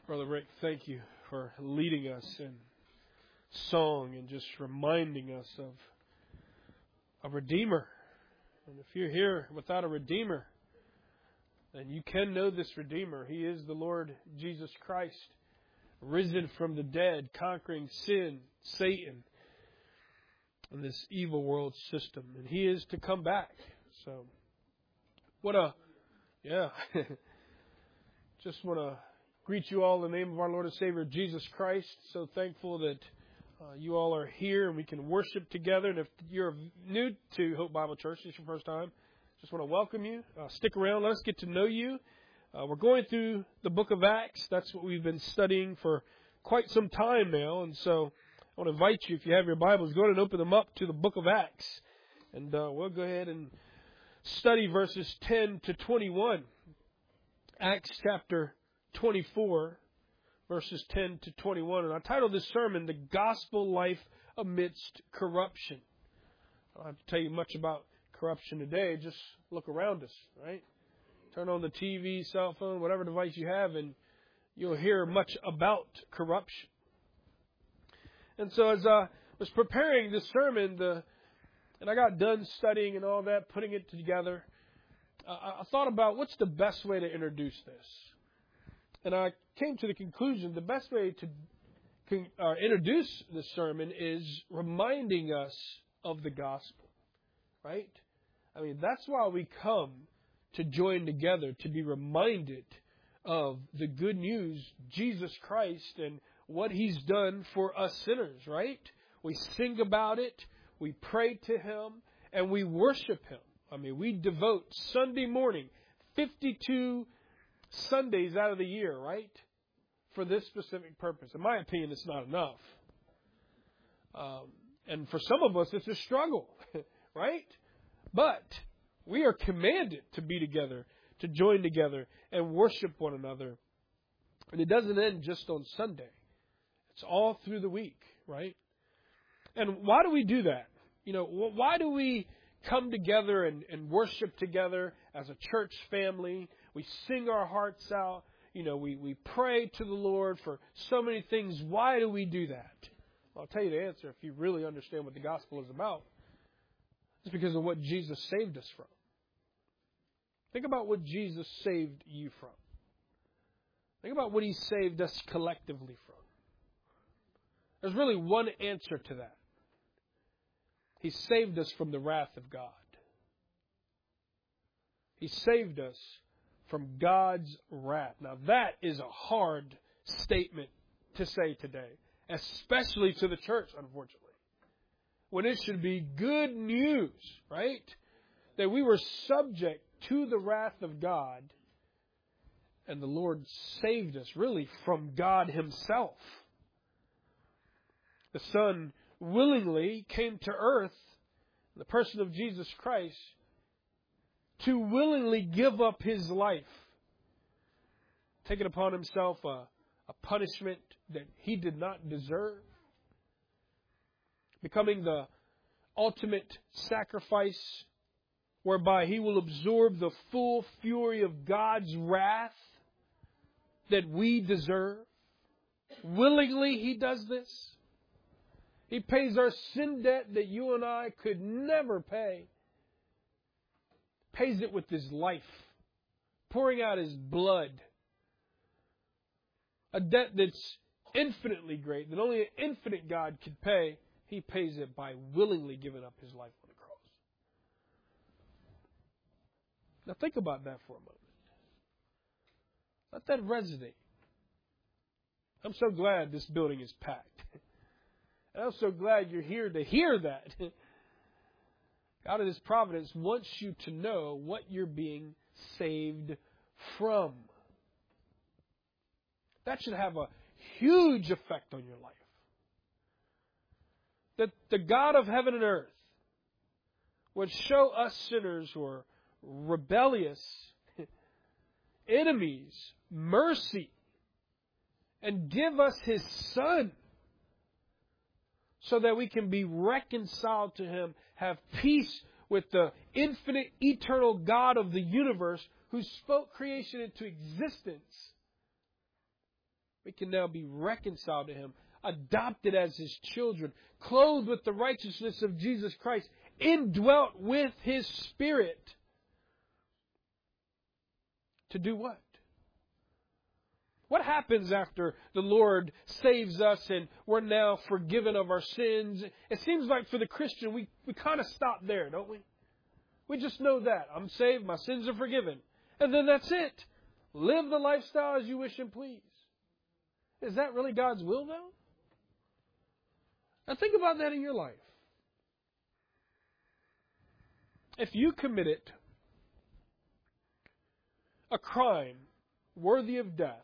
Brother Rick, thank you for leading us in song and just reminding us of a Redeemer. And if you're here without a Redeemer, then you can know this Redeemer. He is the Lord Jesus Christ, risen from the dead, conquering sin, Satan, and this evil world system. And He is to come back. So, just want to greet you all in the name of our Lord and Savior, Jesus Christ. So thankful that you all are here and we can worship together. And if you're new to Hope Bible Church, this is your first time, just want to welcome you. Stick around. Let us get to know you. We're going through the book of Acts. That's what we've been studying for quite some time now. And so I want to invite you, if you have your Bibles, go ahead and open them up to the book of Acts. And we'll go ahead and study verses 10 to 21. Acts chapter 24, verses 10 to 21. And I titled this sermon, The Gospel Life Amidst Corruption. I don't have to tell you much about corruption today. Just look around us, right? Turn on the TV, cell phone, whatever device you have, and you'll hear much about corruption. And so as I was preparing this sermon, and I got done studying and all that, putting it together, I thought about what's the best way to introduce this. And I came to the conclusion the best way to introduce this sermon is reminding us of the gospel, right? I mean, that's why we come to join together, to be reminded of the good news, Jesus Christ, and what He's done for us sinners, right? We sing about it, we pray to Him, and we worship Him. I mean, we devote Sunday morning, 52 Sundays out of the year, right, for this specific purpose. In my opinion, it's not enough. And for some of us, it's a struggle, right? But we are commanded to be together, to join together and worship one another. And it doesn't end just on Sunday. It's all through the week, right? And why do we do that? You know, why do we come together and worship together as a church family? We sing our hearts out. You know, we pray to the Lord for so many things. Why do we do that? I'll tell you the answer if you really understand what the gospel is about. It's because of what Jesus saved us from. Think about what Jesus saved you from. Think about what He saved us collectively from. There's really one answer to that. He saved us from the wrath of God. He saved us from God's wrath. Now that is a hard statement to say today, especially to the church, unfortunately. When it should be good news, right? That we were subject to the wrath of God, and the Lord saved us really from God Himself. The Son willingly came to earth, in the person of Jesus Christ, to willingly give up His life, taking upon Himself a punishment that He did not deserve, becoming the ultimate sacrifice whereby He will absorb the full fury of God's wrath that we deserve. Willingly He does this. He pays our sin debt that you and I could never pay. Pays it with His life, pouring out His blood. A debt that's infinitely great, that only an infinite God could pay. He pays it by willingly giving up His life on the cross. Now think about that for a moment. Let that resonate. I'm so glad this building is packed. And I'm so glad you're here to hear that. God in His providence wants you to know what you're being saved from. That should have a huge effect on your life. That the God of heaven and earth would show us sinners who are rebellious, enemies, mercy, and give us His Son so that we can be reconciled to Him, have peace with the infinite, eternal God of the universe who spoke creation into existence We can now be reconciled to Him, adopted as His children, clothed with the righteousness of Jesus Christ, indwelt with His Spirit. To do what? What happens after the Lord saves us and we're now forgiven of our sins? It seems like for the Christian, we kind of stop there, don't we? We just know that. I'm saved, my sins are forgiven. And then that's it. Live the lifestyle as you wish and please. Is that really God's will now? Now think about that in your life. If you committed a crime worthy of death,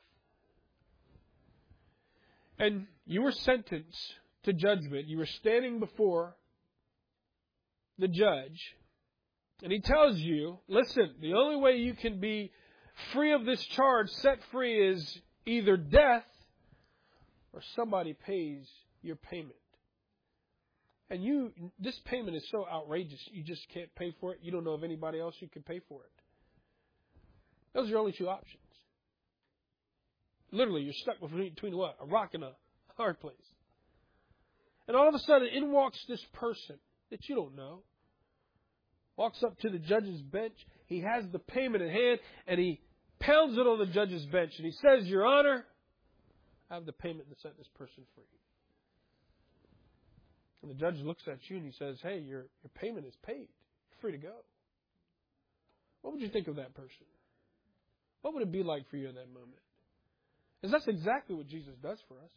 and you were sentenced to judgment, you were standing before the judge, and he tells you, listen, the only way you can be free of this charge, set free, is either death or somebody pays your payment. And this payment is so outrageous, you just can't pay for it. You don't know of anybody else who can pay for it. Those are your only two options. Literally, you're stuck between what? A rock and a hard place. And all of a sudden, in walks this person that you don't know. Walks up to the judge's bench. He has the payment in hand, and he pounds it on the judge's bench. And he says, Your Honor, I have the payment to set this person free. And the judge looks at you and he says, hey, your payment is paid. You're free to go. What would you think of that person? What would it be like for you in that moment? Because that's exactly what Jesus does for us.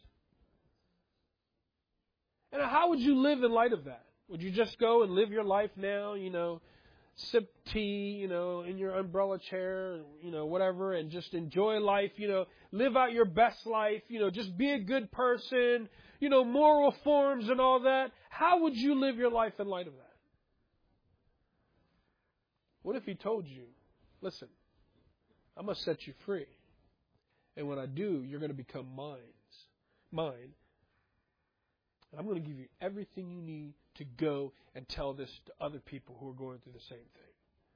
And how would you live in light of that? Would you just go and live your life now, sip tea, in your umbrella chair, whatever, and just enjoy life, live out your best life, just be a good person, moral forms and all that? How would you live your life in light of that? What if He told you, listen, I'm going to set you free. And when I do, you're going to become mine. And I'm going to give you everything you need to go and tell this to other people who are going through the same thing.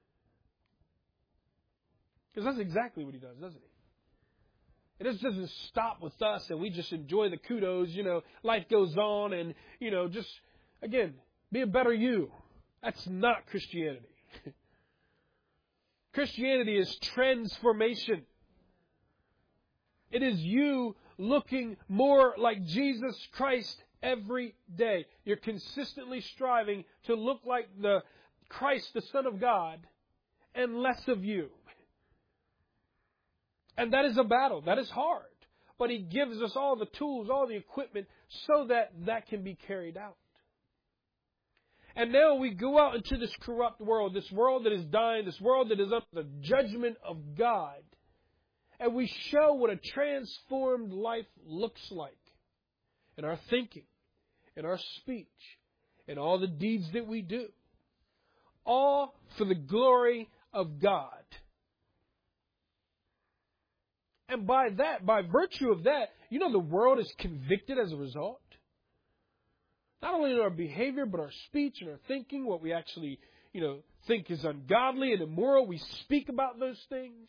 Because that's exactly what He does, doesn't He? It just doesn't stop with us and we just enjoy the kudos, life goes on and, just, again, be a better you. That's not Christianity. Christianity is transformation. It is you looking more like Jesus Christ every day. You're consistently striving to look like the Christ, the Son of God, and less of you. And that is a battle. That is hard. But He gives us all the tools, all the equipment, so that that can be carried out. And now we go out into this corrupt world, this world that is dying, this world that is under the judgment of God. And we show what a transformed life looks like in our thinking, in our speech, in all the deeds that we do. All for the glory of God. And by virtue of that, the world is convicted as a result. Not only in our behavior, but our speech and our thinking, what we actually, think is ungodly and immoral. We speak about those things.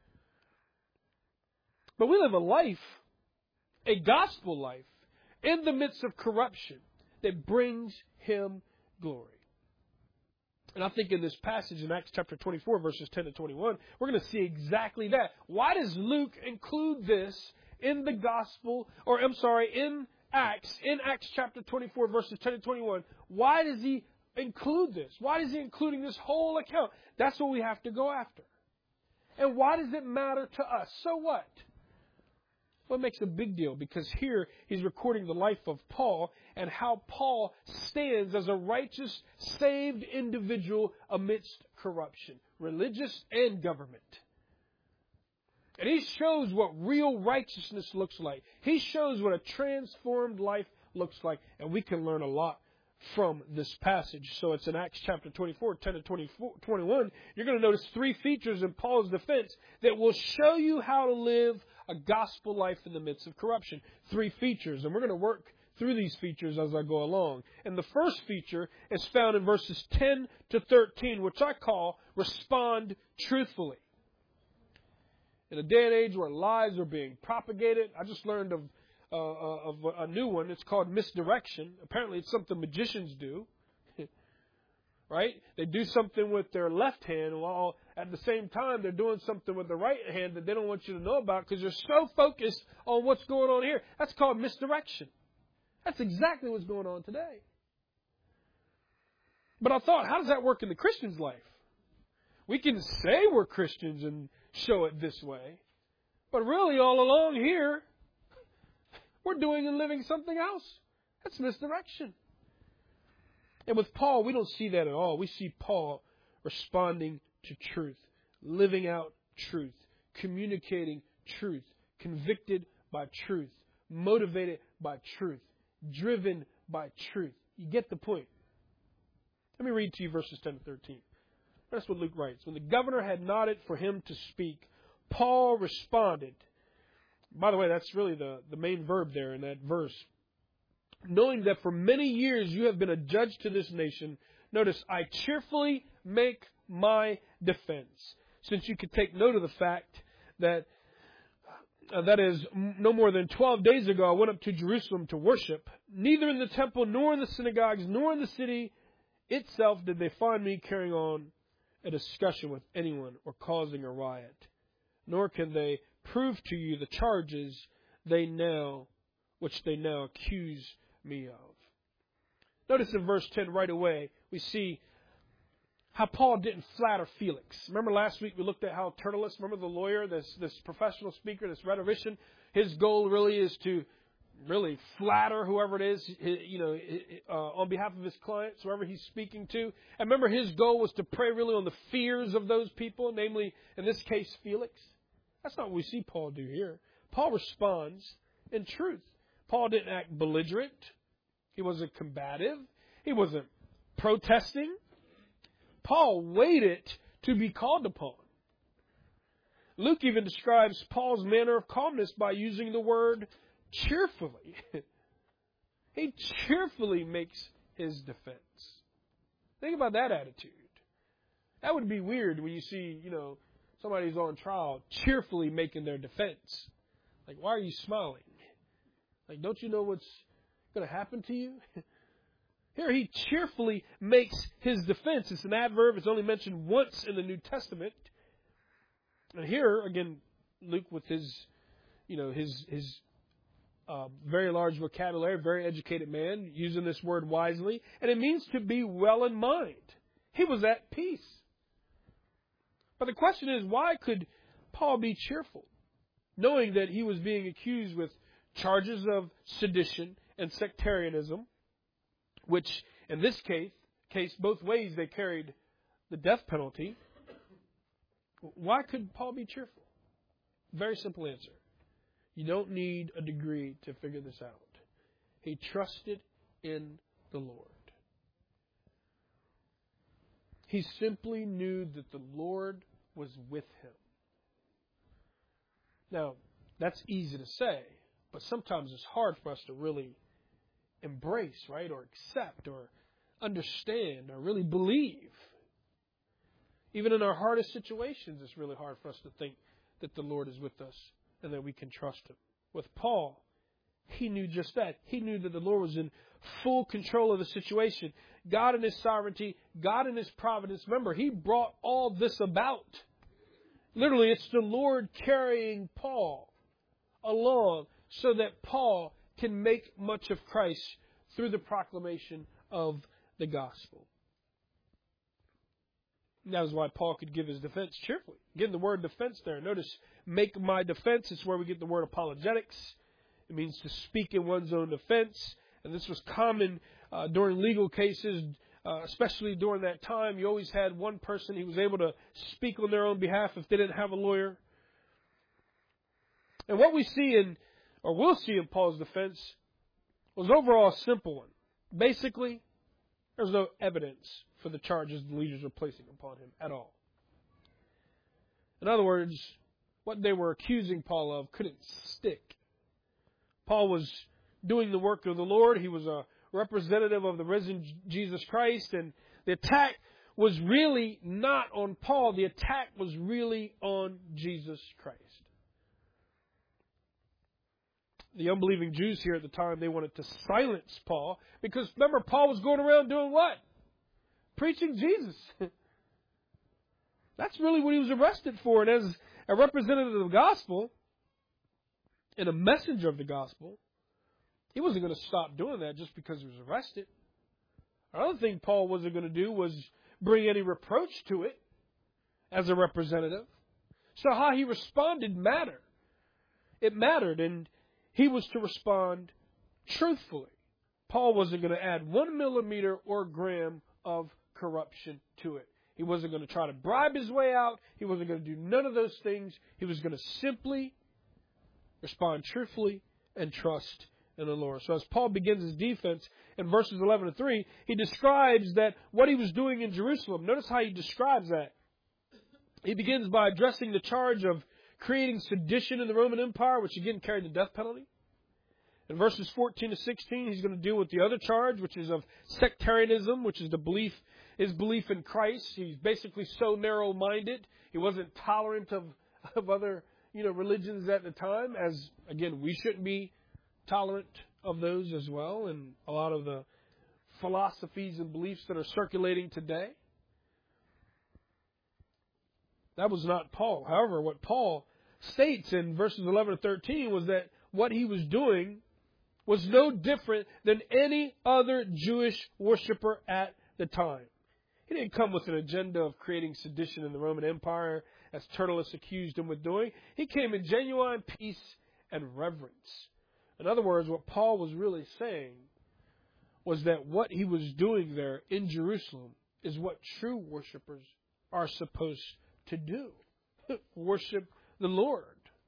But we live a life, a gospel life, in the midst of corruption that brings Him glory. And I think in this passage in Acts chapter 24, verses 10 to 21, we're going to see exactly that. Why does Luke include this in the gospel, in Acts chapter 24, verses 10 to 21? Why does he include this? Why is he including this whole account? That's what we have to go after. And why does it matter to us? So what? Well, it makes a big deal because here he's recording the life of Paul and how Paul stands as a righteous, saved individual amidst corruption, religious and government. And he shows what real righteousness looks like. He shows what a transformed life looks like. And we can learn a lot from this passage. So it's in Acts chapter 24, 10 to 21. You're going to notice three features in Paul's defense that will show you how to live a gospel life in the midst of corruption. Three features. And we're going to work through these features as I go along. And the first feature is found in verses 10 to 13, which I call respond truthfully. In a day and age where lies are being propagated, I just learned of a new one. It's called misdirection. Apparently it's something magicians do. Right? They do something with their left hand while at the same time they're doing something with the right hand that they don't want you to know about because they're so focused on what's going on here. That's called misdirection. That's exactly what's going on today. But I thought, how does that work in the Christian's life? We can say we're Christians and show it this way. But really all along here, we're doing and living something else. That's misdirection. And with Paul, we don't see that at all. We see Paul responding to truth, living out truth, communicating truth, convicted by truth, motivated by truth, driven by truth. You get the point. Let me read to you verses 10 to 13. That's what Luke writes. When the governor had nodded for him to speak, Paul responded. By the way, that's really the main verb there in that verse. Knowing that for many years you have been a judge to this nation, notice, I cheerfully make my defense. Since you could take note of the fact that that is, no more than 12 days ago, I went up to Jerusalem to worship. Neither in the temple, nor in the synagogues, nor in the city itself did they find me carrying on a discussion with anyone or causing a riot. Nor can they prove to you the charges which they now accuse me of. Notice in verse 10 right away, we see how Paul didn't flatter Felix. Remember last week we looked at how Tertullus, remember the lawyer, this professional speaker, this rhetorician, his goal really is to really flatter whoever it is, on behalf of his clients, whoever he's speaking to. And remember his goal was to prey really on the fears of those people, namely, in this case, Felix. That's not what we see Paul do here. Paul responds in truth. Paul didn't act belligerent. He wasn't combative. He wasn't protesting. Paul waited to be called upon. Luke even describes Paul's manner of calmness by using the word cheerfully. He cheerfully makes his defense. Think about that attitude. That would be weird when you see, somebody who's on trial cheerfully making their defense. Like, why are you smiling? Like, don't you know what's going to happen to you? Here he cheerfully makes his defense. It's an adverb. It's only mentioned once in the New Testament. And here, again, Luke with his very large vocabulary, very educated man, using this word wisely. And it means to be well in mind. He was at peace. But the question is, why could Paul be cheerful, knowing that he was being accused with charges of sedition and sectarianism, which in this case, both ways they carried the death penalty? Why could Paul be cheerful? Very simple answer. You don't need a degree to figure this out. He trusted in the Lord. He simply knew that the Lord was with him. Now, that's easy to say, but sometimes it's hard for us to really embrace, right, or accept, or understand, or really believe. Even in our hardest situations, it's really hard for us to think that the Lord is with us and that we can trust him. With Paul, he knew just that. He knew that the Lord was in full control of the situation. God in his sovereignty, God in his providence. Remember, he brought all this about. Literally, it's the Lord carrying Paul along so that Paul can make much of Christ through the proclamation of the gospel. And that is why Paul could give his defense cheerfully. Again, the word defense there. Notice, make my defense. It's where we get the word apologetics. It means to speak in one's own defense. And this was common during legal cases, especially during that time. You always had one person who was able to speak on their own behalf if they didn't have a lawyer. And what we see will see in Paul's defense was overall a simple one. Basically, there's no evidence for the charges the leaders were placing upon him at all. In other words, what they were accusing Paul of couldn't stick. Paul was doing the work of the Lord. He was a representative of the risen Jesus Christ, and the attack was really not on Paul. The attack was really on Jesus Christ. The unbelieving Jews here at the time, they wanted to silence Paul because, remember, Paul was going around doing what? Preaching Jesus. That's really what he was arrested for. And as a representative of the gospel and a messenger of the gospel, he wasn't going to stop doing that just because he was arrested. Another thing Paul wasn't going to do was bring any reproach to it as a representative. So how he responded mattered. It mattered, and he was to respond truthfully. Paul wasn't going to add 1 millimeter or gram of corruption to it. He wasn't going to try to bribe his way out. He wasn't going to do none of those things. He was going to simply respond truthfully and trust in the Lord. So as Paul begins his defense in verses 11 to 3, he describes that what he was doing in Jerusalem. Notice how he describes that. He begins by addressing the charge of creating sedition in the Roman Empire, which again carried the death penalty. In verses 14 to 16, he's going to deal with the other charge, which is of sectarianism, which is his belief in Christ. He's basically so narrow-minded. He wasn't tolerant of other, religions at the time, as, again, we shouldn't be tolerant of those as well, and a lot of the philosophies and beliefs that are circulating today. That was not Paul. However, what Paul states in verses 11 to 13 was that what he was doing was no different than any other Jewish worshiper at the time. He didn't come with an agenda of creating sedition in the Roman Empire, as Tertullus accused him of doing. He came in genuine peace and reverence. In other words, what Paul was really saying was that what he was doing there in Jerusalem is what true worshipers are supposed to do. Worship the Lord.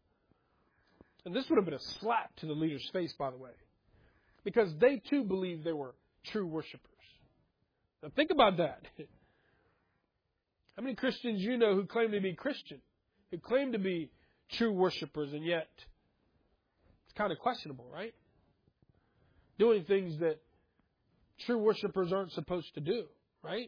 And this would have been a slap to the leader's face, by the way, because they too believed they were true worshipers. Now think about that. How many Christians you know who claim to be Christian, who claim to be true worshipers, and yet it's kind of questionable, right? Doing things that true worshipers aren't supposed to do, right?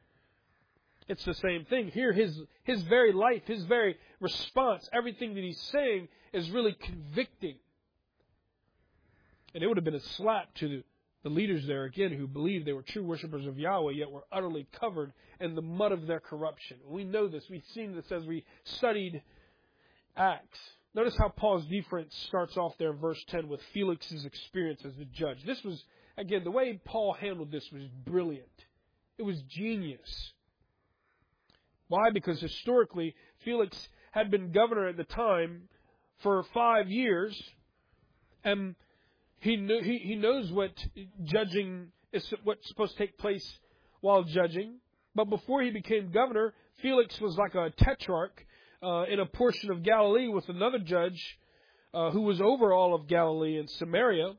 It's the same thing. Here, his very life, his very response, everything that he's saying is really convicting. And it would have been a slap to the leaders there, again, who believed they were true worshipers of Yahweh, yet were utterly covered in the mud of their corruption. We know this. We've seen this as we studied Acts. Notice how Paul's defense starts off there in verse 10 with Felix's experience as a judge. This was, again, the way Paul handled this was brilliant. It was genius. Why? Because historically, Felix had been governor at the time for 5 years, and he knows what judging is, what's supposed to take place while judging. But before he became governor, Felix was like a tetrarch in a portion of Galilee with another judge who was over all of Galilee and Samaria.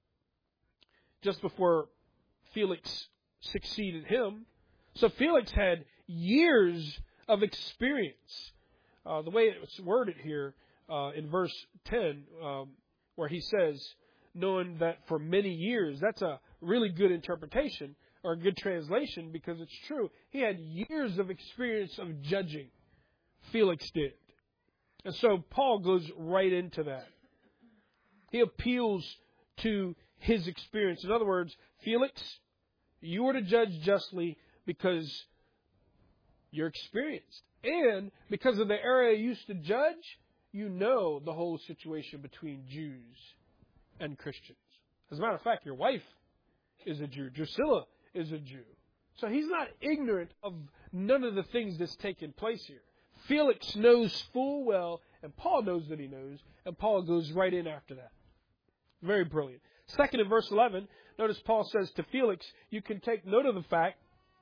Just before Felix succeeded him, so Felix had years of experience. The way it's worded here in verse 10, where he says, knowing that for many years, that's a really good interpretation or a good translation, because it's true. He had years of experience of judging. Felix did. And so Paul goes right into that. He appeals to his experience. In other words, Felix, you were to judge justly because you're experienced. And because of the area you used to judge, you know the whole situation between Jews and Christians. As a matter of fact, your wife is a Jew. Drusilla is a Jew. So he's not ignorant of none of the things that's taking place here. Felix knows full well, and Paul knows that he knows, and Paul goes right in after that. Very brilliant. Second, in verse 11, notice Paul says to Felix, you can take note of the fact.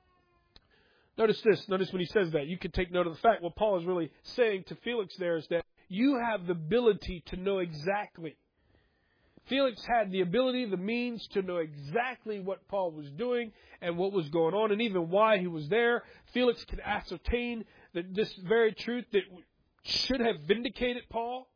Notice this. Notice when he says that. You can take note of the fact. What Paul is really saying to Felix there is that you have the ability to know exactly. Felix had the ability, the means to know exactly what Paul was doing and what was going on and even why he was there. Felix could ascertain that this very truth that should have vindicated Paul.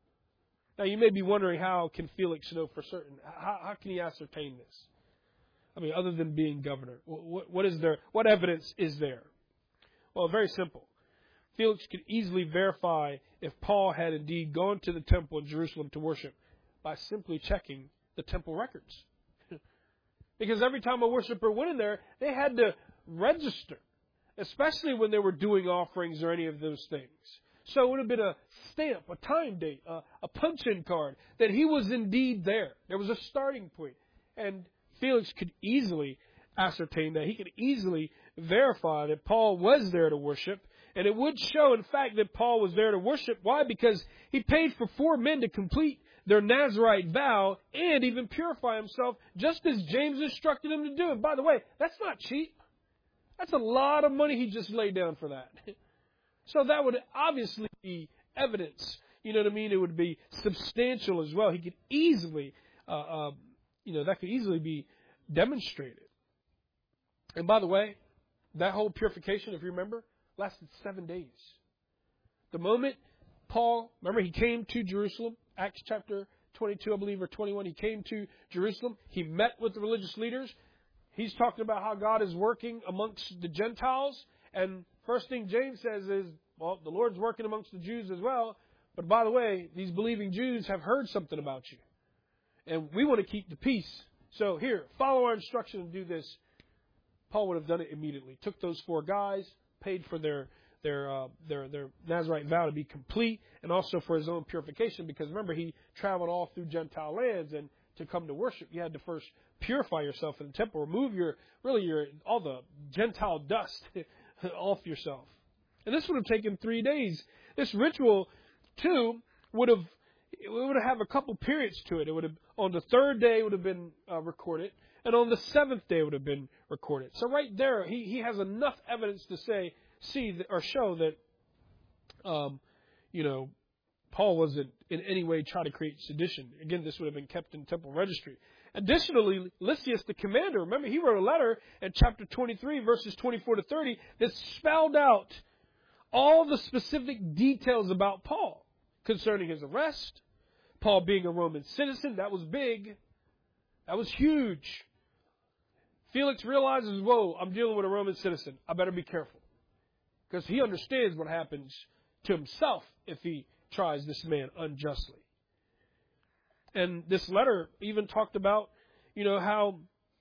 Now, you may be wondering, how can Felix know for certain? How can he ascertain this? other than being governor? What is there? What evidence is there? Well, very simple. Felix could easily verify if Paul had indeed gone to the temple in Jerusalem to worship by simply checking the temple records. Because every time a worshiper went in there, they had to register, especially when they were doing offerings or any of those things. So it would have been a stamp, a time date, a punch-in card that he was indeed there. There was a starting point. And Felix could easily ascertain that. He could easily verify that Paul was there to worship. And it would show, in fact, that Paul was there to worship. Why? Because he paid for 4 men to complete their Nazirite vow and even purify himself, just as James instructed him to do. And by the way, that's not cheap. That's a lot of money he just laid down for that. So that would obviously be evidence. You know what I mean? It would be substantial as well. He could easily, that could easily be demonstrated. And by the way, that whole purification, if you remember, lasted 7 days. The moment Paul, remember, he came to Jerusalem, Acts chapter 22, I believe, or 21, he came to Jerusalem. He met with the religious leaders. He's talking about how God is working amongst the Gentiles. And first thing James says is, well, the Lord's working amongst the Jews as well. But by the way, these believing Jews have heard something about you. And we want to keep the peace. So here, follow our instruction and do this. Paul would have done it immediately. Took those 4 guys, paid for their Nazirite vow to be complete, and also for his own purification. Because remember, he traveled all through Gentile lands, and to come to worship, you had to first purify yourself in the temple, remove all the Gentile dust off yourself. And this would have taken 3 days. This ritual, too, would have a couple periods to it. It would have, on the 3rd day, it would have been recorded, and on the 7th day, it would have been recorded. So right there, he has enough evidence to show that, Paul wasn't in any way trying to create sedition. Again, this would have been kept in temple registry. Additionally, Lysias, the commander, remember, he wrote a letter in chapter 23, verses 24 to 30, that spelled out all the specific details about Paul concerning his arrest, Paul being a Roman citizen. That was big. That was huge. Felix realizes, whoa, I'm dealing with a Roman citizen. I better be careful. Because he understands what happens to himself if he tries this man unjustly. And this letter even talked about, how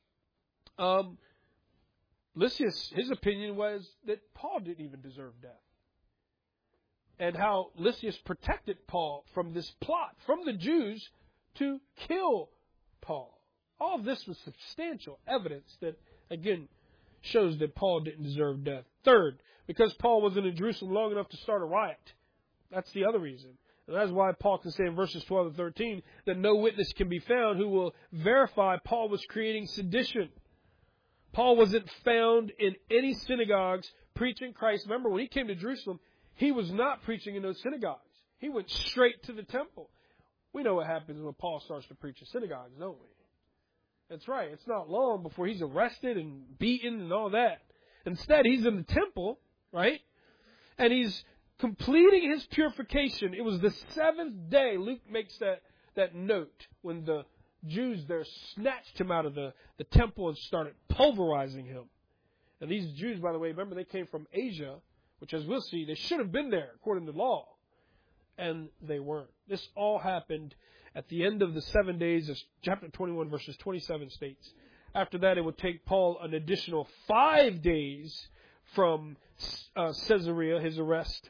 Lysias, his opinion was that Paul didn't even deserve death. And how Lysias protected Paul from this plot from the Jews to kill Paul. All of this was substantial evidence that, again, shows that Paul didn't deserve death. Third, because Paul wasn't in Jerusalem long enough to start a riot. That's the other reason. And that's why Paul can say in verses 12 and 13 that no witness can be found who will verify Paul was creating sedition. Paul wasn't found in any synagogues preaching Christ. Remember, when he came to Jerusalem, he was not preaching in those synagogues. He went straight to the temple. We know what happens when Paul starts to preach in synagogues, don't we? That's right. It's not long before he's arrested and beaten and all that. Instead, he's in the temple, right? And he's completing his purification. It was the 7th day. Luke makes that note when the Jews there snatched him out of the temple and started pulverizing him. And these Jews, by the way, remember, they came from Asia, which, as we'll see, they should have been there according to law. And they weren't. This all happened at the end of the 7 days, as chapter 21, verses 27 states. After that, it would take Paul an additional 5 days from Caesarea, his arrest.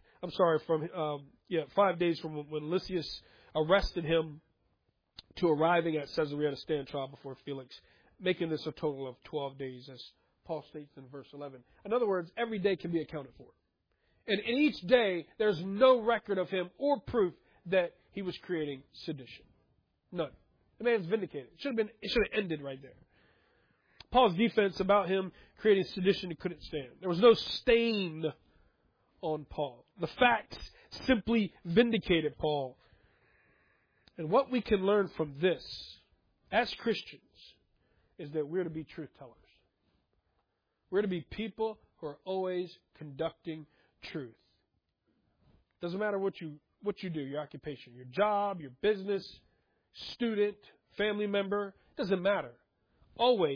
5 days from when Lysias arrested him to arriving at Caesarea to stand trial before Felix, making this a total of 12 days, as Paul states in verse 11. In other words, every day can be accounted for. And in each day, there's no record of him or proof that he was creating sedition. None. The man's vindicated. It should have ended right there. Paul's defense about him creating sedition, he couldn't stand. There was no stain on Paul. The facts simply vindicated Paul. And what we can learn from this, as Christians, is that we're to be truth tellers. We're to be people who are always conducting truth. Doesn't matter what you do, your occupation, your job, your business, student, family member, doesn't matter. Always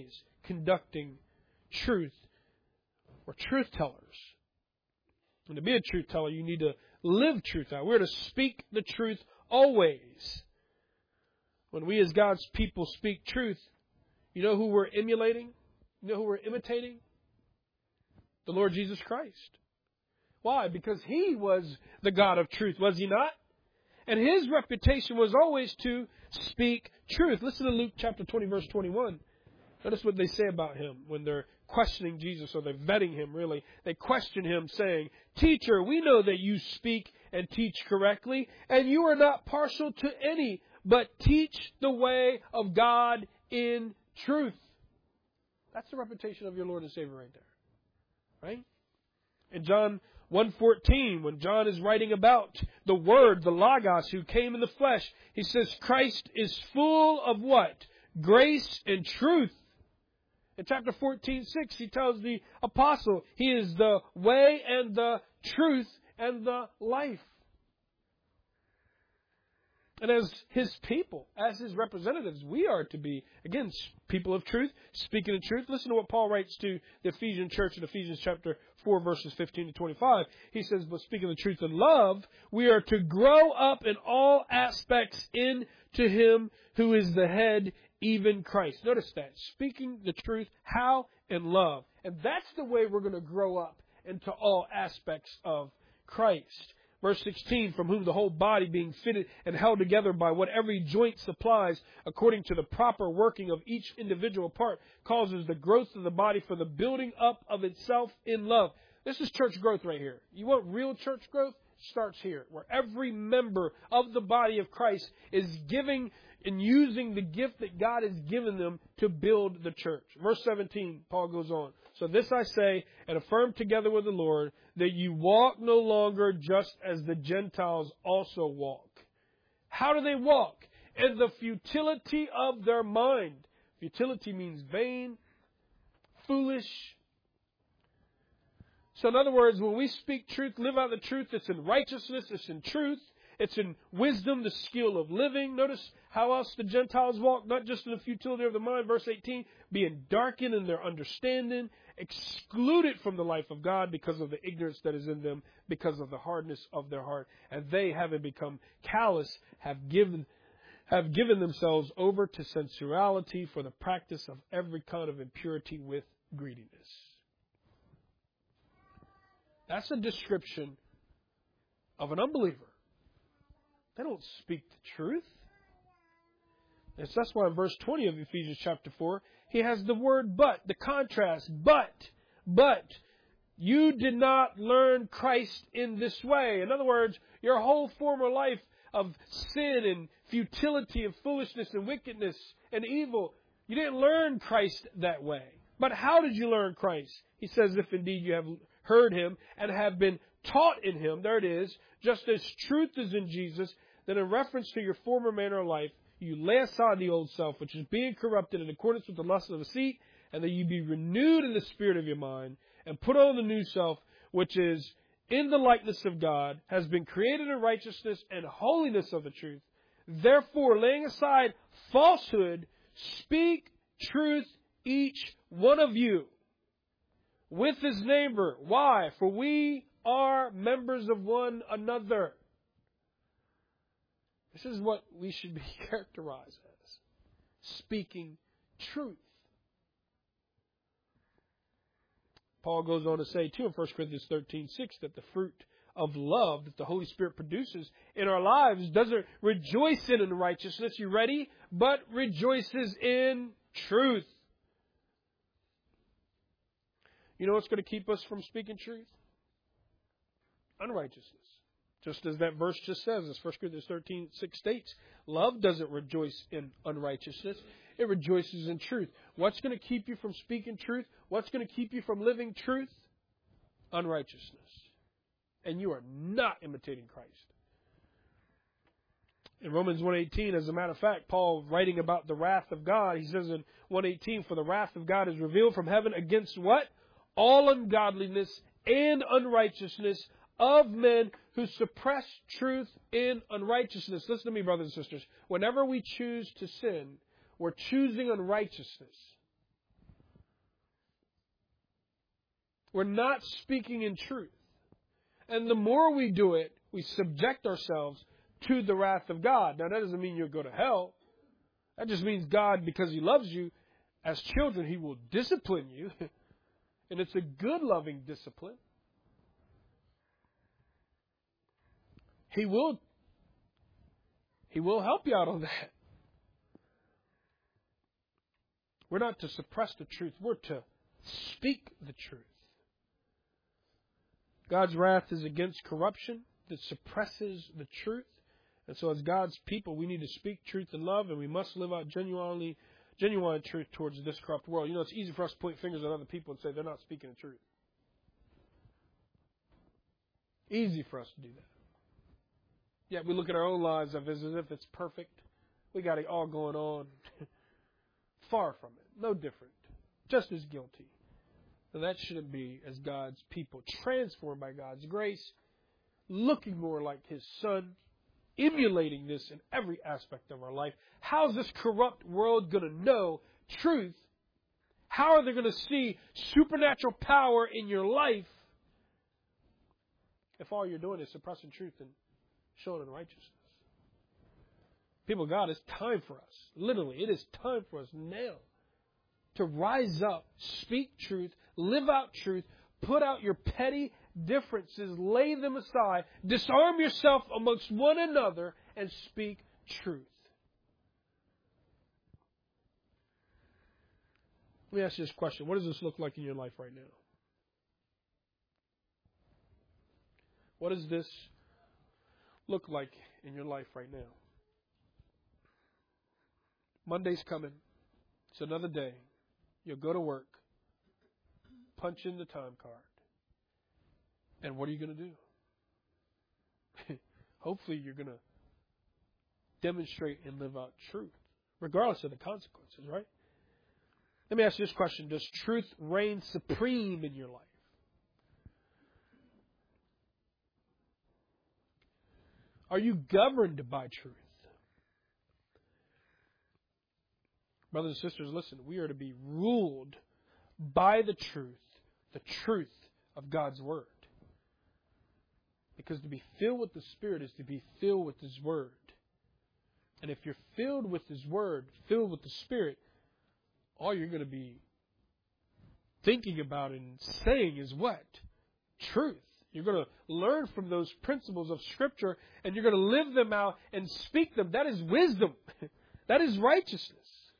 conducting truth. We're truth tellers. And to be a truth teller, you need to live truth out. We're to speak the truth always. When we as God's people speak truth, you know who we're emulating? You know who we're imitating? The Lord Jesus Christ. Why? Because He was the God of truth, was He not? And His reputation was always to speak truth. Listen to Luke chapter 20, verse 21. Notice what they say about Him when they're questioning Jesus, or they're vetting Him, really. They question Him, saying, "Teacher, we know that you speak and teach correctly, and you are not partial to any, but teach the way of God in truth." That's the reputation of your Lord and Savior right there. Right? In John 1:14, when John is writing about the Word, the Logos, who came in the flesh, he says Christ is full of what? Grace and truth. In chapter 14:6, he tells the apostle, He is the way and the truth and the life. And as His people, as His representatives, we are to be, again, people of truth, speaking the truth. Listen to what Paul writes to the Ephesian church in Ephesians chapter 4, verses 15 to 25. He says, "But speaking the truth in love, we are to grow up in all aspects into Him who is the head, even Christ." Notice that. Speaking the truth, how? In love. And that's the way we're going to grow up into all aspects of Christ. Verse 16, "From whom the whole body being fitted and held together by what every joint supplies, according to the proper working of each individual part, causes the growth of the body for the building up of itself in love." This is church growth right here. You want real church growth? Starts here, where every member of the body of Christ is giving and using the gift that God has given them to build the church. Verse 17, Paul goes on. "So this I say, and affirm together with the Lord, that you walk no longer just as the Gentiles also walk." How do they walk? "In the futility of their mind." Futility means vain, foolish. So in other words, when we speak truth, live out the truth, it's in righteousness, it's in truth, it's in wisdom, the skill of living. Notice how else the Gentiles walk, not just in the futility of the mind. Verse 18, "Being darkened in their understanding, excluded from the life of God because of the ignorance that is in them, because of the hardness of their heart. And they, having become callous, have given themselves over to sensuality for the practice of every kind of impurity with greediness." That's a description of an unbeliever. They don't speak the truth. And so that's why in verse 20 of Ephesians chapter 4, he has the word "but," the contrast. But, you did not learn Christ in this way. In other words, your whole former life of sin and futility and foolishness and wickedness and evil, you didn't learn Christ that way. But how did you learn Christ? He says, "If indeed you have heard Him and have been taught in Him," there it is, "just as truth is in Jesus, then in reference to your former manner of life, you lay aside the old self, which is being corrupted in accordance with the lust of deceit, and that you be renewed in the spirit of your mind, and put on the new self, which is in the likeness of God, has been created in righteousness and holiness of the truth. Therefore, laying aside falsehood, speak truth, each one of you, with his neighbor." Why? "For we are members of one another." This is what we should be characterized as. Speaking truth. Paul goes on to say, too, in 1 Corinthians 13:6, that the fruit of love that the Holy Spirit produces in our lives doesn't rejoice in unrighteousness, you ready? But rejoices in truth. You know what's going to keep us from speaking truth? Unrighteousness. Just as that verse just says, as 1 Corinthians 13:6 states, love doesn't rejoice in unrighteousness. It rejoices in truth. What's going to keep you from speaking truth? What's going to keep you from living truth? Unrighteousness. And you are not imitating Christ. In Romans 1:18, as a matter of fact, Paul, writing about the wrath of God, he says in 1:18, "For the wrath of God is revealed from heaven against" what? "All ungodliness and unrighteousness of men who suppress truth in unrighteousness." Listen to me, brothers and sisters. Whenever we choose to sin, we're choosing unrighteousness. We're not speaking in truth. And the more we do it, we subject ourselves to the wrath of God. Now, that doesn't mean you'll go to hell. That just means God, because He loves you, as children, He will discipline you. And it's a good, loving discipline. He will help you out on that. We're not to suppress the truth. We're to speak the truth. God's wrath is against corruption that suppresses the truth. And so as God's people, we need to speak truth in love, and we must live out genuine truth towards this corrupt world. You know, it's easy for us to point fingers at other people and say they're not speaking the truth. Easy for us to do that. Yet we look at our own lives as if it's perfect. We got it all going on. Far from it. No different. Just as guilty. And that shouldn't be as God's people, transformed by God's grace, looking more like His Son, emulating this in every aspect of our life. How's this corrupt world going to know truth? How are they going to see supernatural power in your life if all you're doing is suppressing truth and showing unrighteousness? People of God, it's time for us. Literally, it is time for us now to rise up, speak truth, live out truth, put out your petty differences, lay them aside, disarm yourself amongst one another, and speak truth. Let me ask you this question. What does this look like in your life right now? What does this look like in your life right now? Monday's coming. It's another day. You'll go to work, punch in the time card. And what are you going to do? Hopefully you're going to demonstrate and live out truth, regardless of the consequences, right? Let me ask you this question. Does truth reign supreme in your life? Are you governed by truth? Brothers and sisters, listen, we are to be ruled by the truth of God's Word. Because to be filled with the Spirit is to be filled with His Word. And if you're filled with His Word, filled with the Spirit, all you're going to be thinking about and saying is what? Truth. You're going to learn from those principles of Scripture, and you're going to live them out and speak them. That is wisdom. That is righteousness.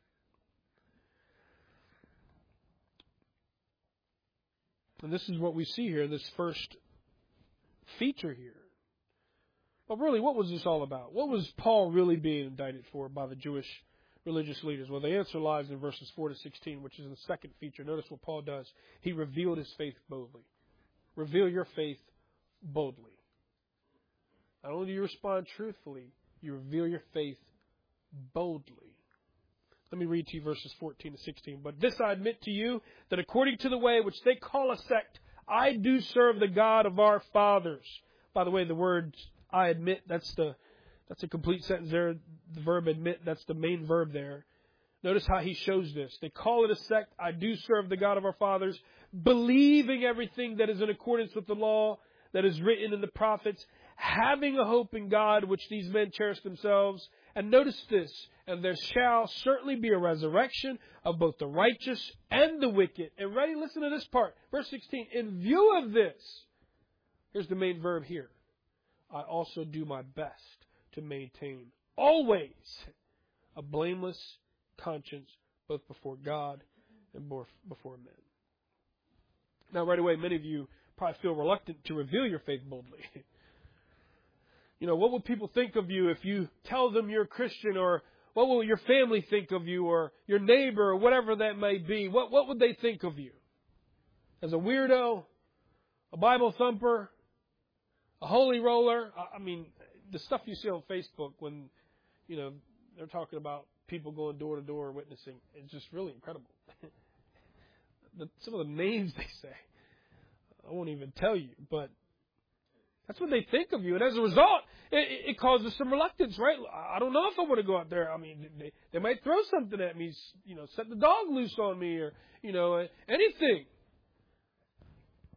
And this is what we see here in this first feature here. But really, what was this all about? What was Paul really being indicted for by the Jewish religious leaders? Well, the answer lies in verses 4 to 16, which is the second feature. Notice what Paul does. He revealed his faith boldly. Reveal your faith boldly. Not only do you respond truthfully, you reveal your faith boldly. Let me read to you verses 14 to 16. But this I admit to you, that according to the way which they call a sect, I do serve the God of our fathers. By the way, the words I admit, that's a complete sentence there. The verb admit, that's the main verb there. Notice how he shows this. They call it a sect. I do serve the God of our fathers, believing everything that is in accordance with the law that is written in the prophets, having a hope in God, which these men cherish themselves. And notice this, and there shall certainly be a resurrection of both the righteous and the wicked. And ready, listen to this part. Verse 16, in view of this, here's the main verb here. I also do my best to maintain always a blameless conscience, both before God and before men. Now, right away, many of you probably feel reluctant to reveal your faith boldly. You know, what will people think of you if you tell them you're a Christian? Or what will your family think of you? Or your neighbor, or whatever that may be? What would they think of you? As a weirdo? A Bible thumper? A holy roller? I mean, the stuff you see on Facebook when, you know, they're talking about people going door to door witnessing, it's just really incredible. Some of the names they say, I won't even tell you, but that's what they think of you. And as a result, it causes some reluctance, right? I don't know if I want to go out there. I mean, they might throw something at me, you know, set the dog loose on me, or, you know, anything.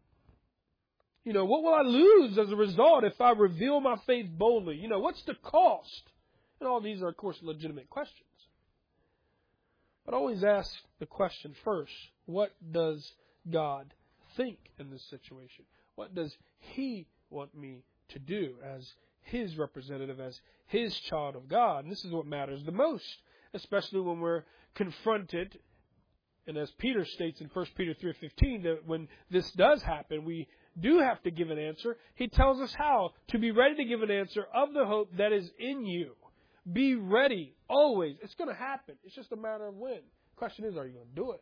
What will I lose as a result if I reveal my faith boldly? What's the cost? And all these are, of course, legitimate questions. But always ask the question first, what does God think in this situation? What does He want me to do as His representative, as His child of God? And this is what matters the most, especially when we're confronted. And as Peter states in 1 Peter 3:15, that when this does happen, we do have to give an answer. He tells us how to be ready to give an answer of the hope that is in you. Be ready, always. It's going to happen. It's just a matter of when. The question is, are you going to do it?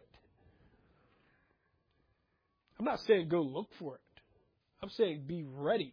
I'm not saying go look for it. I'm saying be ready.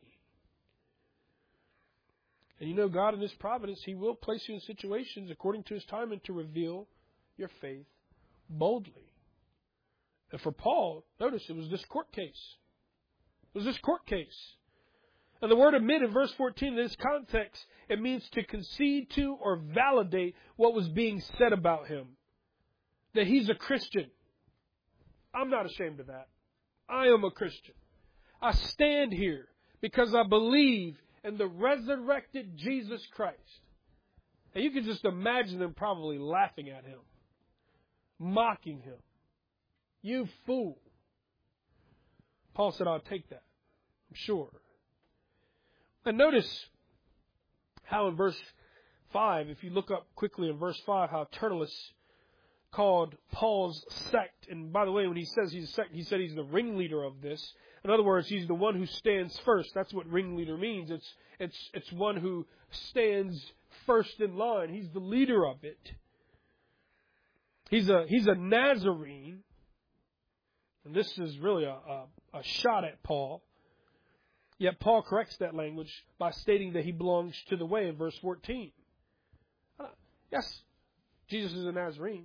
And God in His providence, He will place you in situations according to His timing to reveal your faith boldly. And for Paul, notice it was this court case. It was this court case. And the word admit in verse 14, in this context, it means to concede to or validate what was being said about him. That he's a Christian. I'm not ashamed of that. I am a Christian. I stand here because I believe in the resurrected Jesus Christ. And you can just imagine them probably laughing at him, mocking him. You fool. Paul said, I'll take that. I'm sure. And notice how in verse 5, if you look up quickly in verse 5, how Tertullus called Paul's sect. And by the way, when he says he's a sect, he said he's the ringleader of this. In other words, he's the one who stands first. That's what ringleader means. It's one who stands first in line. He's the leader of it. He's a Nazarene. And this is really a shot at Paul. Yet Paul corrects that language by stating that he belongs to the way in verse 14. Yes, Jesus is a Nazarene.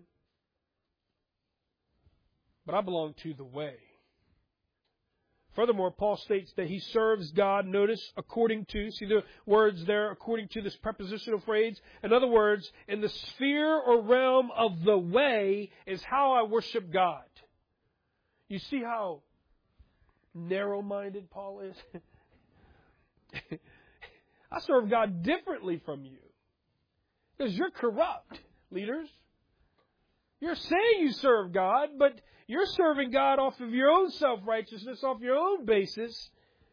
But I belong to the way. Furthermore, Paul states that he serves God, notice, according to, see the words there, according to this prepositional phrase. In other words, in the sphere or realm of the way is how I worship God. You see how narrow-minded Paul is? I serve God differently from you. Because you're corrupt, leaders. You're saying you serve God, but you're serving God off of your own self-righteousness, off your own basis.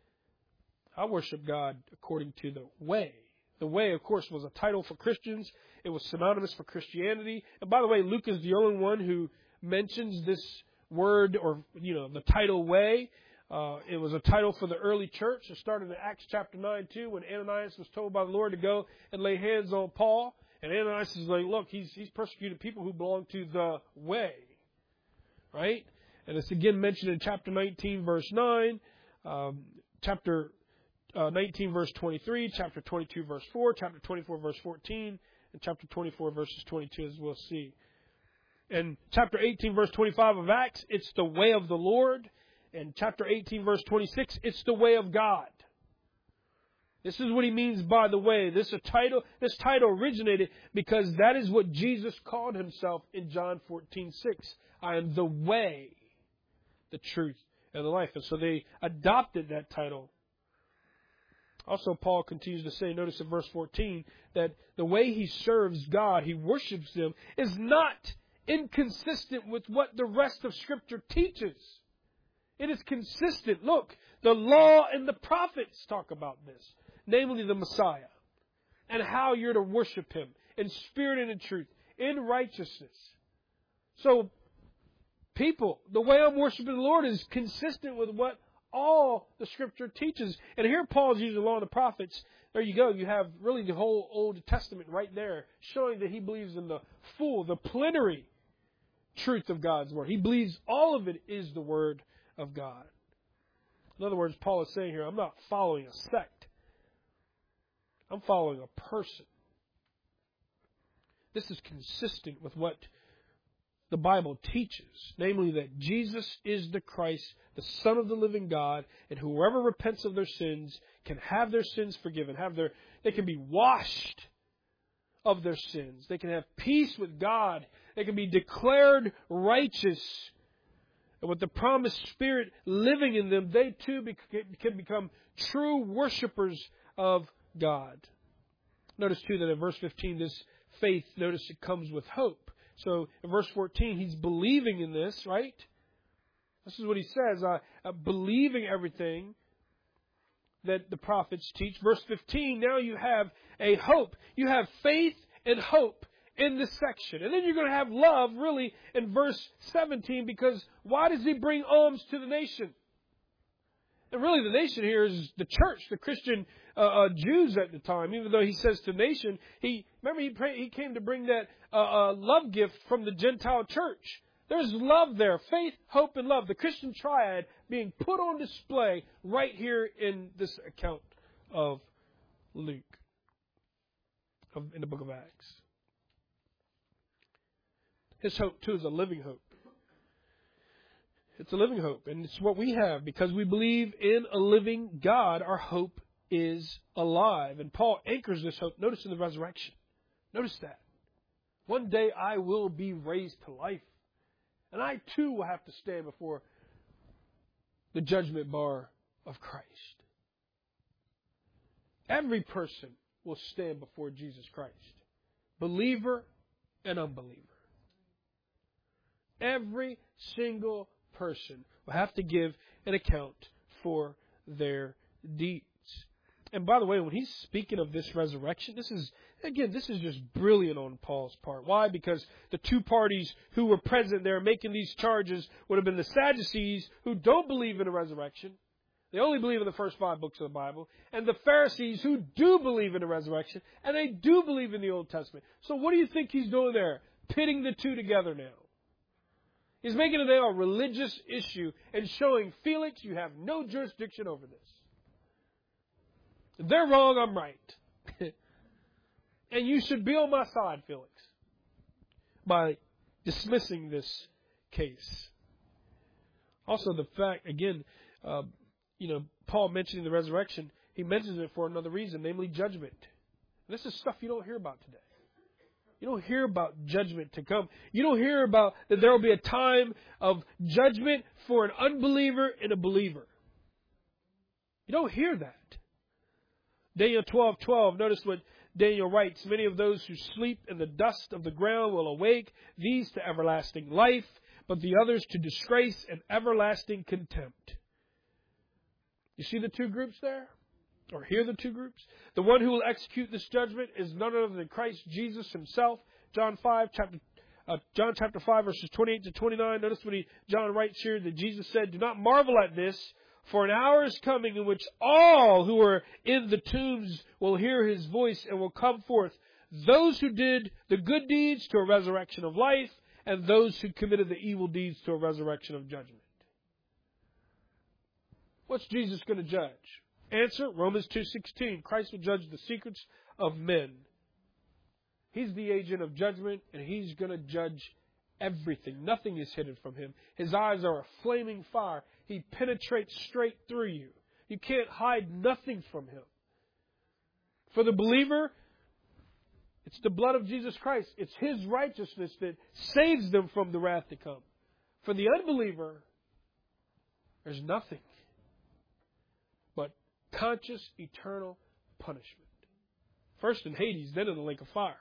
I worship God according to the way. The way, of course, was a title for Christians. It was synonymous for Christianity. And by the way, Luke is the only one who mentions this word or, the title way. It was a title for the early church. It started in Acts chapter 9 too, when Ananias was told by the Lord to go and lay hands on Paul. And Ananias is like, look, he's persecuted people who belong to the way. Right? And it's again mentioned in chapter 19, verse 9, chapter 19, verse 23, chapter 22, verse 4, chapter 24, verse 14, and chapter 24, verses 22, as we'll see. In chapter 18, verse 25 of Acts, it's the way of the Lord. In chapter 18, verse 26, it's the way of God. This is what he means by the way. This title originated because that is what Jesus called himself in John 14:6. I am the way, the truth, and the life. And so they adopted that title. Also, Paul continues to say, notice in verse 14, that the way he serves God, he worships Him, is not inconsistent with what the rest of Scripture teaches. It is consistent. Look, the law and the prophets talk about this, namely the Messiah, and how you're to worship Him in spirit and in truth, in righteousness. So, people, the way I'm worshiping the Lord is consistent with what all the Scripture teaches. And here Paul's using the law and the prophets. There you go. You have really the whole Old Testament right there, showing that he believes in the full, the plenary truth of God's Word. He believes all of it is the Word of God. In other words, Paul is saying here, I'm not following a sect. I'm following a person. This is consistent with what the Bible teaches, namely that Jesus is the Christ, the Son of the living God, and whoever repents of their sins can have their sins forgiven. They can be washed of their sins. They can have peace with God. They can be declared righteous. And with the promised Spirit living in them, they too can become true worshipers of God. Notice too that in verse 15, this faith, notice it comes with hope. So in verse 14, he's believing in this, right? This is what he says, believing everything that the prophets teach. Verse 15, now you have a hope. You have faith and hope in this section. And then you're going to have love, really, in verse 17, because why does he bring alms to the nation? And really the nation here is the church, the Christian Jews at the time. Even though he says to nation, he came to bring that love gift from the Gentile church. There's love there, faith, hope, and love. The Christian triad being put on display right here in this account of Luke, in the book of Acts. His hope, too, is a living hope. It's a living hope, and it's what we have. Because we believe in a living God, our hope is alive. And Paul anchors this hope, notice, in the resurrection. Notice that. One day I will be raised to life. And I, too, will have to stand before the judgment bar of Christ. Every person will stand before Jesus Christ. Believer and unbeliever. Every single person will have to give an account for their deeds. And by the way, when he's speaking of this resurrection, this is just brilliant on Paul's part. Why? Because the two parties who were present there making these charges would have been the Sadducees, who don't believe in a resurrection. They only believe in the first 5 books of the Bible. And the Pharisees, who do believe in a resurrection, and they do believe in the Old Testament. So what do you think he's doing there? Pitting the two together now. He's making it now a religious issue and showing, Felix, you have no jurisdiction over this. If they're wrong, I'm right. And you should be on my side, Felix, by dismissing this case. Also, the fact, again, Paul mentioning the resurrection, he mentions it for another reason, namely judgment. This is stuff you don't hear about today. You don't hear about judgment to come. You don't hear about that there will be a time of judgment for an unbeliever and a believer. You don't hear that. Daniel 12:12, notice what Daniel writes. Many of those who sleep in the dust of the ground will awake, these to everlasting life, but the others to disgrace and everlasting contempt. You see the two groups there? Or hear the two groups? The one who will execute this judgment is none other than Christ Jesus himself. John chapter 5, verses 28 to 29. Notice what John writes here that Jesus said, "Do not marvel at this, for an hour is coming in which all who are in the tombs will hear his voice and will come forth. Those who did the good deeds to a resurrection of life, and those who committed the evil deeds to a resurrection of judgment." What's Jesus going to judge? Answer, Romans 2:16. Christ will judge the secrets of men. He's the agent of judgment, and he's going to judge everything. Nothing is hidden from him. His eyes are a flaming fire. He penetrates straight through you. You can't hide nothing from him. For the believer, it's the blood of Jesus Christ. It's his righteousness that saves them from the wrath to come. For the unbeliever, there's nothing but conscious, eternal punishment. First in Hades, then in the lake of fire.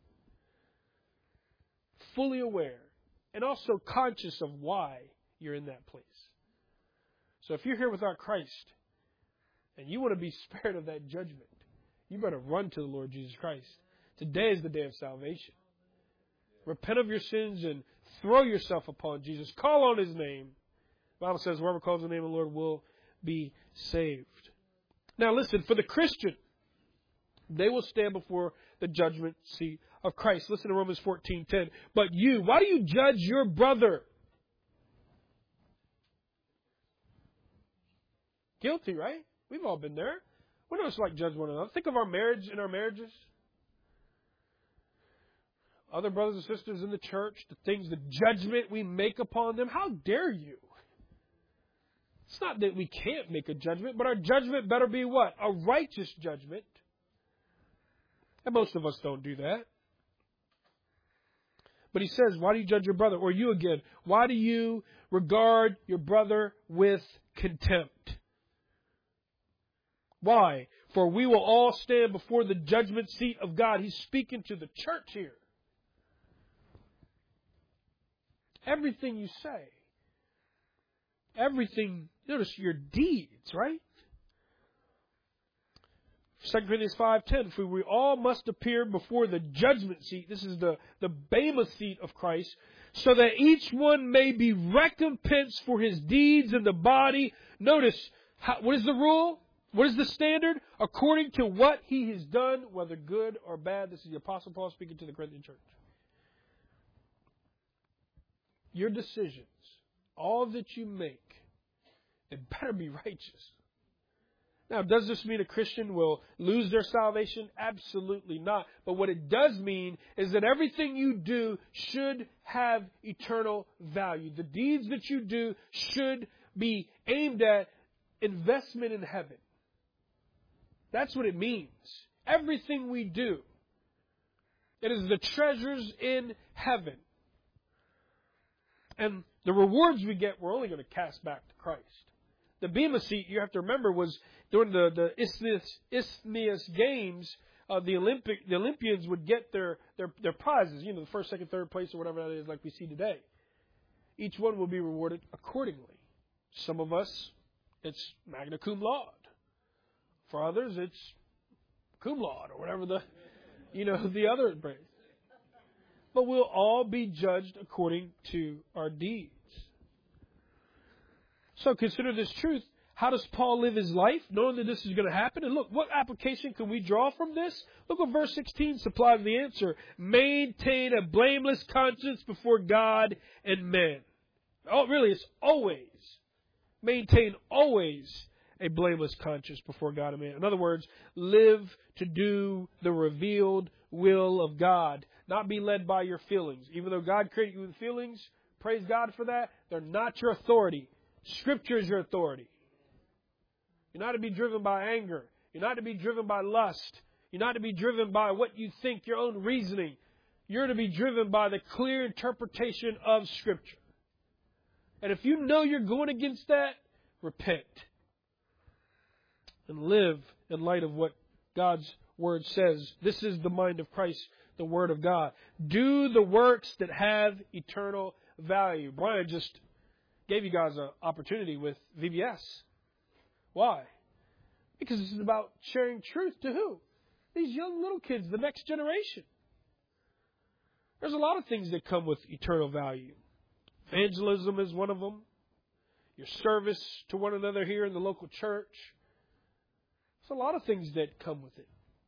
Fully aware and also conscious of why you're in that place. So if you're here without Christ and you want to be spared of that judgment, you better run to the Lord Jesus Christ. Today is the day of salvation. Repent of your sins and throw yourself upon Jesus. Call on his name. The Bible says, whoever calls on the name of the Lord will be saved. Now listen, for the Christian, they will stand before the judgment seat of Christ. Listen to Romans 14:10. But you, why do you judge your brother? Guilty, right? We've all been there. We don't just like judge one another. Think of our marriage and our marriages. Other brothers and sisters in the church, the things, the judgment we make upon them. How dare you? It's not that we can't make a judgment, but our judgment better be what? A righteous judgment. And most of us don't do that. But he says, why do you judge your brother? Or you again, why do you regard your brother with contempt? Why? For we will all stand before the judgment seat of God. He's speaking to the church here. Everything you say, everything, notice your deeds, right? 2 Corinthians 5:10, for we all must appear before the judgment seat. This is the bema seat of Christ, so that each one may be recompensed for his deeds in the body. Notice, what is the rule? What is the standard? According to what he has done, whether good or bad. This is the Apostle Paul speaking to the Corinthian church. Your decisions, all that you make, it better be righteous. Now, does this mean a Christian will lose their salvation? Absolutely not. But what it does mean is that everything you do should have eternal value. The deeds that you do should be aimed at investment in heaven. That's what it means. Everything we do, it is the treasures in heaven. And the rewards we get, we're only going to cast back to Christ. The Bema seat, you have to remember, was during the Isthmian Games. The Olympians would get their prizes, the first, second, third place, or whatever that is, like we see today. Each one will be rewarded accordingly. Some of us, it's magna cum laude. For others, it's cum laude, or whatever the other phrase. But we'll all be judged according to our deeds. So consider this truth. How does Paul live his life, knowing that this is going to happen? And look, what application can we draw from this? Look what verse 16 supplies the answer. Maintain a blameless conscience before God and men. Oh, really, it's always. Maintain always a blameless conscience before God and man. In other words, live to do the revealed will of God. Not be led by your feelings. Even though God created you with feelings, praise God for that, they're not your authority. Scripture is your authority. You're not to be driven by anger. You're not to be driven by lust. You're not to be driven by what you think, your own reasoning. You're to be driven by the clear interpretation of Scripture. And if you know you're going against that, repent. And live in light of what God's Word says. This is the mind of Christ, the Word of God. Do the works that have eternal value. Brian just gave you guys an opportunity with VBS. Why? Because this is about sharing truth to who? These young little kids, the next generation. There's a lot of things that come with eternal value. Evangelism is one of them. Your service to one another here in the local church. There's a lot of things that come with it.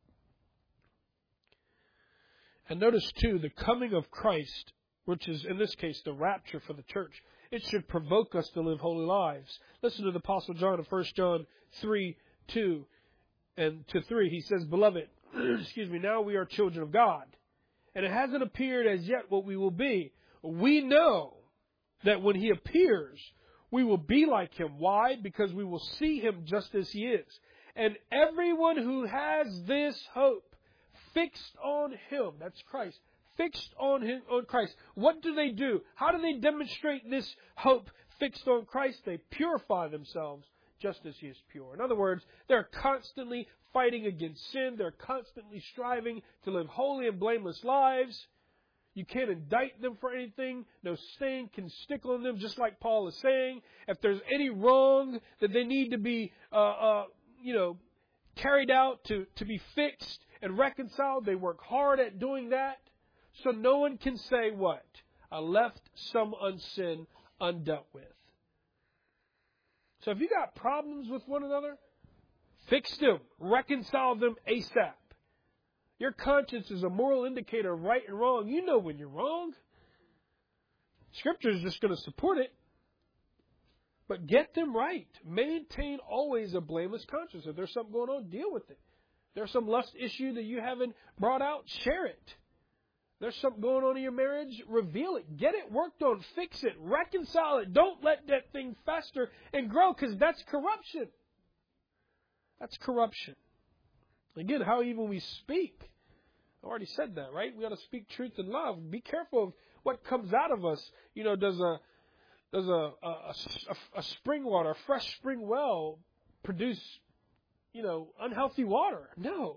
And notice, too, the coming of Christ, which is, in this case, the rapture for the church. It should provoke us to live holy lives. Listen to the Apostle John in 1 John 3:2 and to 3. He says, Beloved, now we are children of God. And it hasn't appeared as yet what we will be. We know that when He appears, we will be like Him. Why? Because we will see Him just as He is. And everyone who has this hope fixed on Him, that's Christ, fixed on Him, on Christ. What do they do? How do they demonstrate this hope fixed on Christ? They purify themselves just as He is pure. In other words, they're constantly fighting against sin. They're constantly striving to live holy and blameless lives. You can't indict them for anything. No stain can stick on them, just like Paul is saying. If there's any wrong that they need to be, carried out to be fixed and reconciled, they work hard at doing that. So no one can say what? I left some sin undealt with. So if you got problems with one another, fix them. Reconcile them ASAP. Your conscience is a moral indicator of right and wrong. You know when you're wrong. Scripture is just going to support it. But get them right. Maintain always a blameless conscience. If there's something going on, deal with it. If there's some lust issue that you haven't brought out, share it. There's something going on in your marriage, reveal it. Get it worked on. Fix it. Reconcile it. Don't let that thing fester and grow, because that's corruption. That's corruption. Again, how even we speak I already said that, right? We ought to speak truth in love. Be careful of what comes out of us. Does a spring water, a fresh spring well produce, unhealthy water? No.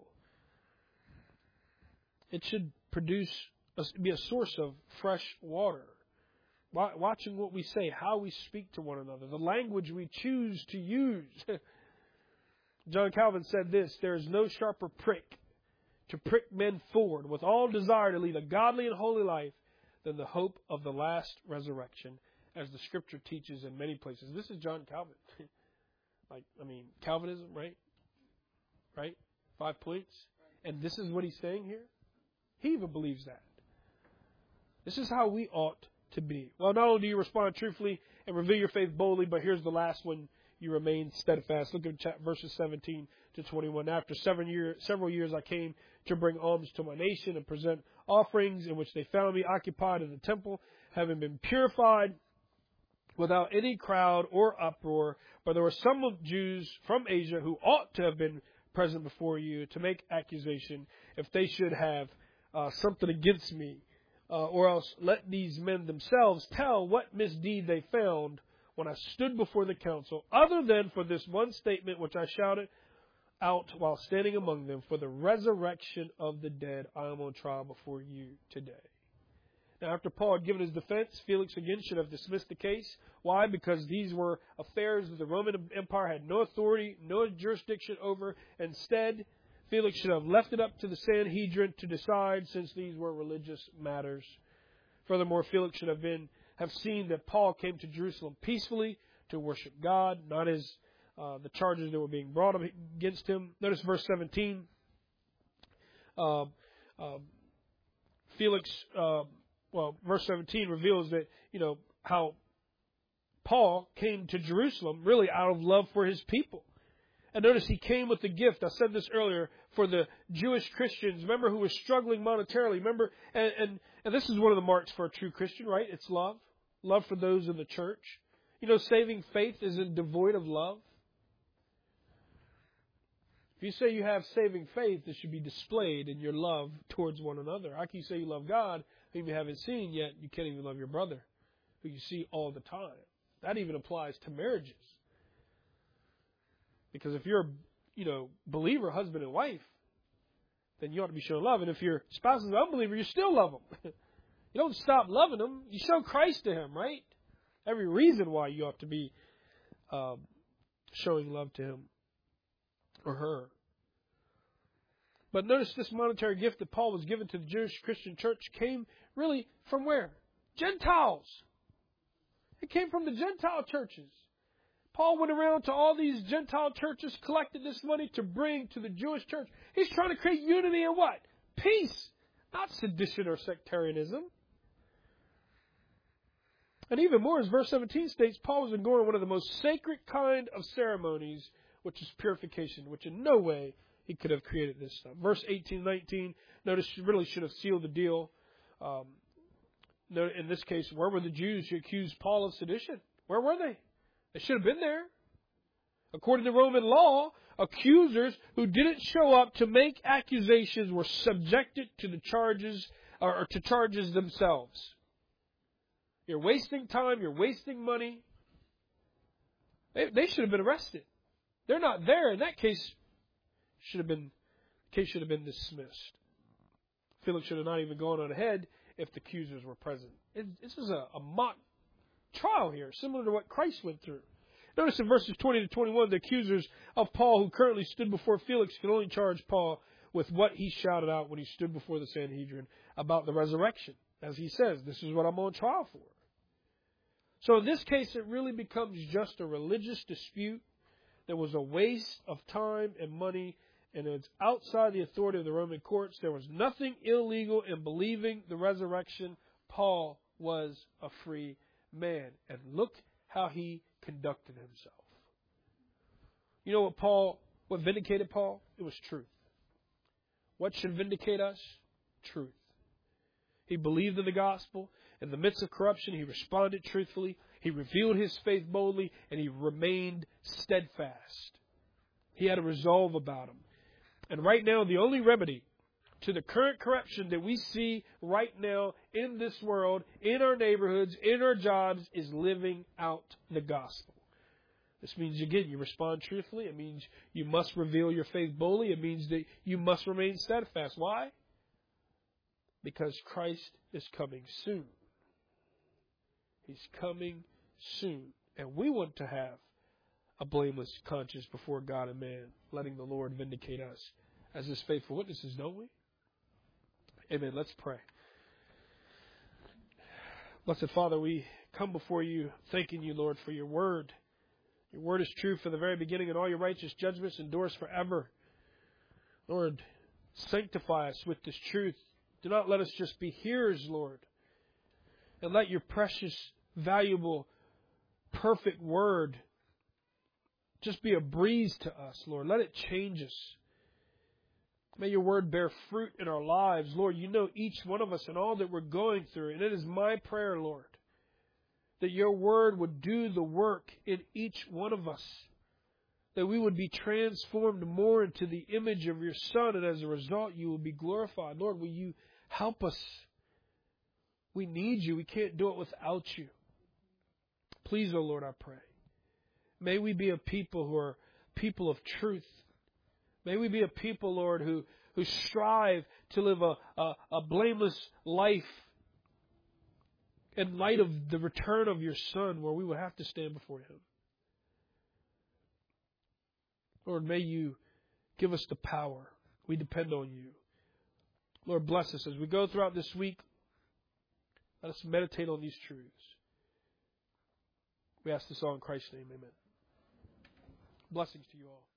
It should be a source of fresh water. Watching what we say, how we speak to one another, the language we choose to use. John Calvin said this: there is no sharper prick to prick men forward with all desire to lead a godly and holy life than the hope of the last resurrection, as the Scripture teaches in many places. This is John Calvin. Calvinism, right? Right? 5 points. And this is what he's saying here. He even believes that. This is how we ought to be. Well, not only do you respond truthfully and reveal your faith boldly, but here's the last one: you remain steadfast. Look at verses 17 to 21. After several years, I came to bring alms to my nation and present offerings, in which they found me occupied in the temple, having been purified without any crowd or uproar. But there were some Jews from Asia who ought to have been present before you to make accusation, if they should have something against me. Or else let these men themselves tell what misdeed they found when I stood before the council, other than for this one statement which I shouted out while standing among them: for the resurrection of the dead, I am on trial before you today. Now, after Paul had given his defense, Felix again should have dismissed the case. Why? Because these were affairs that the Roman Empire had no authority, no jurisdiction over. Instead, Felix should have left it up to the Sanhedrin to decide, since these were religious matters. Furthermore, Felix should have seen that Paul came to Jerusalem peacefully to worship God, not as the charges that were being brought against him. Notice verse 17. Verse 17 reveals that, how Paul came to Jerusalem really out of love for his people. And notice he came with a gift. I said this earlier, for the Jewish Christians, remember, who were struggling monetarily. Remember, and this is one of the marks for a true Christian, right? It's love. Love for those in the church. Saving faith isn't devoid of love. If you say you have saving faith, it should be displayed in your love towards one another. How can you say you love God whom you haven't seen yet? You can't even love your brother who you see all the time. That even applies to marriages. Because if you're a, believer, husband and wife, then you ought to be showing love. And if your spouse is an unbeliever, you still love them. You don't stop loving them. You show Christ to him, right? Every reason why you ought to be showing love to him or her. But notice this monetary gift that Paul was given to the Jewish Christian church came really from where? Gentiles. It came from the Gentile churches. Paul went around to all these Gentile churches, collected this money to bring to the Jewish church. He's trying to create unity and what? Peace, not sedition or sectarianism. And even more, as verse 17 states, Paul was enduring one of the most sacred kind of ceremonies, which is purification, which in no way he could have created this stuff. Verse 18, 19, notice really should have sealed the deal. In this case, where were the Jews who accused Paul of sedition? Where were they? They should have been there. According to Roman law, accusers who didn't show up to make accusations were subjected to the charges or to charges themselves. You're wasting time. You're wasting money. They should have been arrested. They're not there. In that case, the case should have been dismissed. Felix should have not even gone on ahead if the accusers were present. This is a mock trial here, similar to what Christ went through. Notice in verses 20 to 21, the accusers of Paul who currently stood before Felix could only charge Paul with what he shouted out when he stood before the Sanhedrin about the resurrection. As he says, this is what I'm on trial for. So in this case, it really becomes just a religious dispute. There was a waste of time and money, and it's outside the authority of the Roman courts. There was nothing illegal in believing the resurrection. Paul was a free man. And look how he conducted himself. You know what vindicated Paul? It was truth. What should vindicate us? Truth. He believed in the gospel. In the midst of corruption, he responded truthfully. He revealed his faith boldly, and he remained steadfast. He had a resolve about him. And right now, the only remedy to the current corruption that we see right now in this world, in our neighborhoods, in our jobs, is living out the gospel. This means, again, you respond truthfully. It means you must reveal your faith boldly. It means that you must remain steadfast. Why? Because Christ is coming soon. He's coming soon. And we want to have a blameless conscience before God and man, letting the Lord vindicate us as His faithful witnesses, don't we? Amen. Let's pray. Blessed Father, we come before you thanking you, Lord, for your word. Your word is true from the very beginning, and all your righteous judgments endures forever. Lord, sanctify us with this truth. Do not let us just be hearers, Lord. And let your precious, valuable, perfect word just be a breeze to us, Lord. Let it change us. May your word bear fruit in our lives. Lord, you know each one of us and all that we're going through. And it is my prayer, Lord, that your word would do the work in each one of us. That we would be transformed more into the image of your Son. And as a result, you will be glorified. Lord, will you help us? We need you. We can't do it without you. Please, O Lord, I pray. May we be a people who are people of truth. May we be a people, Lord, who strive to live a blameless life in light of the return of your Son, where we will have to stand before Him. Lord, may you give us the power. We depend on you. Lord, bless us as we go throughout this week. Let us meditate on these truths. We ask this all in Christ's name. Amen. Blessings to you all.